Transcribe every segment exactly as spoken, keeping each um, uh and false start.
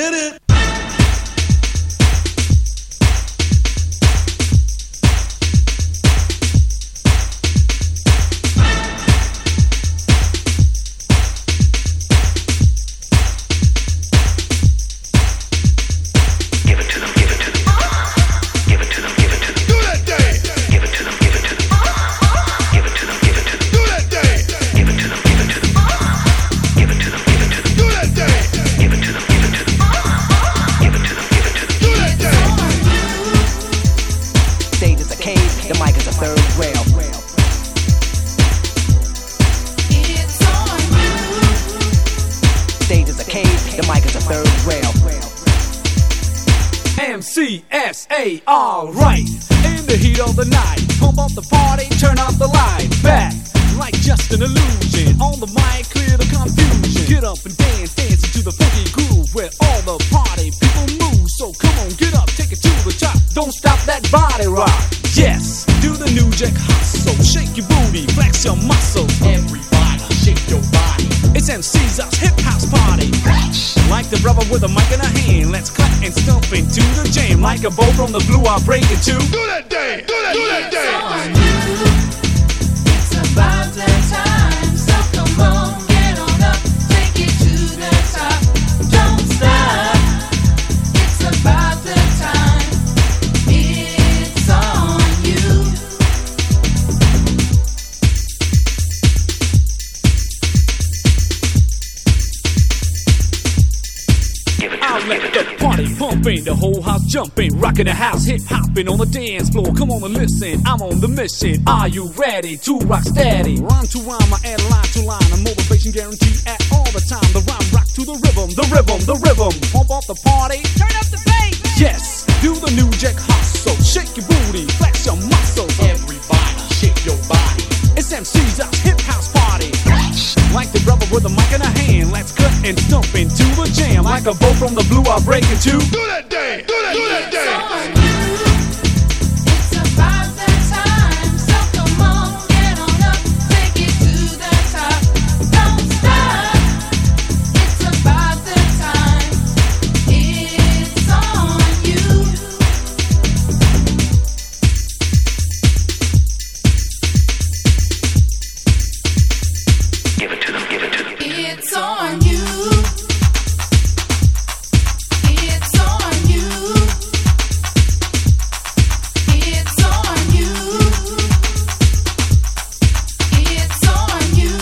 hit it. The mic is a third rail. It's on you. Stage is a cage, the mic is a third rail. M C S A, alright. In the heat of the night, pump up the party, turn off the light. Back, like just an illusion. On the mic, clear the confusion. Get up and dance, dance into the funky groove where all the party people move. So come on, get up, take it to the top. Don't stop that body rock. Yes, do the New Jack hustle. Shake your booty, flex your muscles. Everybody, shake your body. It's M C's us hip house party. Like the brother with a mic in a hand, let's clap and stomp into the jam. Like a bow from the blue, I'll break it too. Do that day, do that, do that day. It's about that time, so come on, get on up, take it to the top. Don't stop. It's about the time. It's on you. I'll let the party pumping, the whole house jumping, rocking the house, hip hopping on the dance floor. Come on and listen, I'm on the mission. Are you ready to rock steady? Rhyme to rhyme, I add line to line, a motivation guarantee at all the time. The rhyme rock to the rhythm, the rhythm, the rhythm. Pump up the party, turn up the bass. Yes, do the New Jack hustle, shake your booty, flex your muscles. Everybody, shake your body. It's M C's us hip house party. Like the brother with a mic in a hand, let's cut and stomp into the jam. Like a bow from the blue, I'll break it too. Do that day, do that, do that day. It's about that time, so come on, get on up, take it to the top. Don't stop. It's about the time. It's on you. Give it to them, give it to them. It's on you. It's on you. It's on you. It's on you.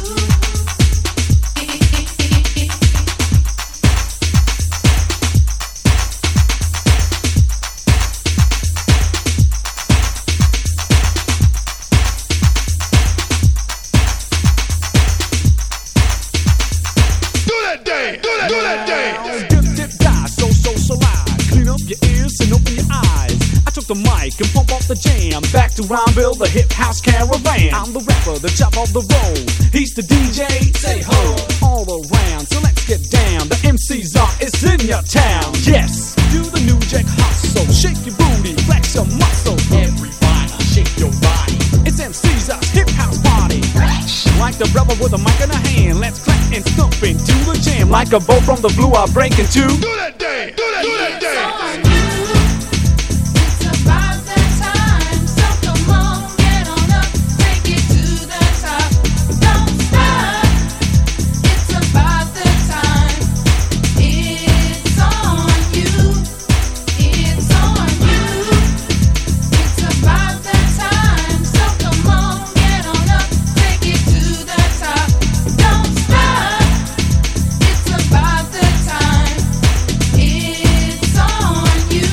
Do that day, do that, do that day. Dip, dip, die, so, so, so loud. Clean up your ears and open your eyes. I took the mic and pump off the jam. Back to Rhymeville, the hip house caravan. I'm the rapper, the chop of the road. He's the D J, say ho. All around, so let's get down. The M C's are, it's in your town. Yes, do the New Jack hustle. Shake your booty, flex your muscles. Everybody, shake your body. It's M C's us hip house party. Like the brother with a mic in a hand, let's clap and stomp into the jam. Like a bow from the blue, I'll break it too. Do that day, do that, do that day. It's about that time, so come on, get on up, take it to the top. Don't stop. It's about the time. It's on you. It's on you. It's about that time, so come on, get on up, take it to the top. Don't stop. It's about the time. It's on you.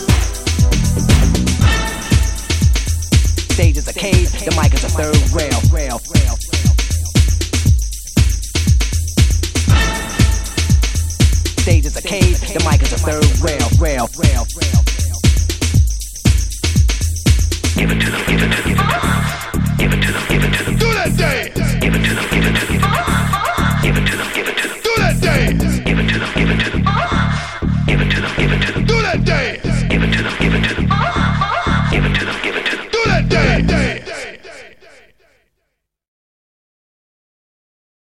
Stage is a cage, the mic is a third rail. rail, rail. Stage is a cage, the mic is a third rail. rail, rail, rail. Give it to them, give it to them. Give it to them, give it to them. Do that day. Give it to them, give it to them.